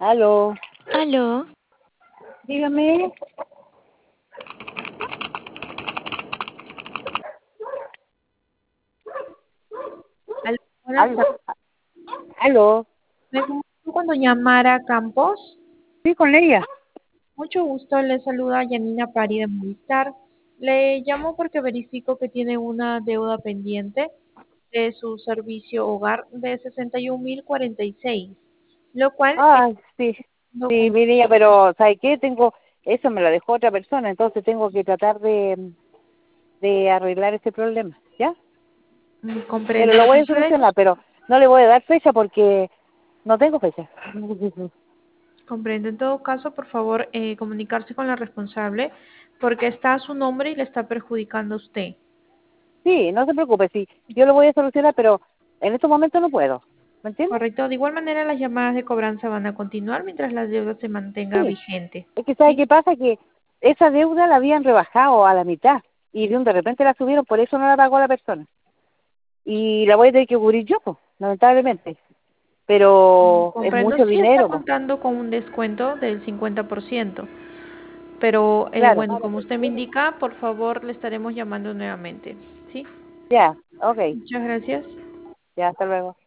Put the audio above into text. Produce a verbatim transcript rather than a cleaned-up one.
Aló, Aló, dígame. aló, buenas Aló, tardes. aló. Me comunico con doña Mara Campos. Sí, con ella. Mucho gusto, le saluda Yanina Pari de Movistar. Le llamo porque verifico que tiene una deuda pendiente de su servicio hogar de sesenta y un mil cuarenta y seis, lo cual es Ah, sí, no sí, cum- mi niña, pero ¿sabe qué? Tengo, eso me lo dejó otra persona, entonces tengo que tratar de, de arreglar ese problema, ¿ya? mm, Pero comprendo. lo Lo voy que a sucede, solucionar, pero no le voy a dar fecha porque no tengo fecha. comprendo. En todo caso, por favor, eh, comunicarse con la responsable porque está a su nombre y le está perjudicando a usted. Sí, no se preocupe, sí, yo lo voy a solucionar, pero en estos momentos no puedo, ¿me entiende? Correcto. De igual manera, las llamadas de cobranza van a continuar mientras la deuda se mantenga Sí, vigente. es que ¿sabe ¿Sí? qué pasa? Que esa deuda la habían rebajado a la mitad y de un de repente la subieron, por eso no la pagó la persona. Y la voy a tener que cubrir yo, pues, lamentablemente. Mm, Pero es comprendo. mucho Sí está dinero, pues, contando con un descuento del cincuenta por ciento. Pero eh, claro. bueno, como usted me indica, por favor, le estaremos llamando nuevamente. ¿Sí? Ya, ok, Muchas gracias. ya, hasta luego.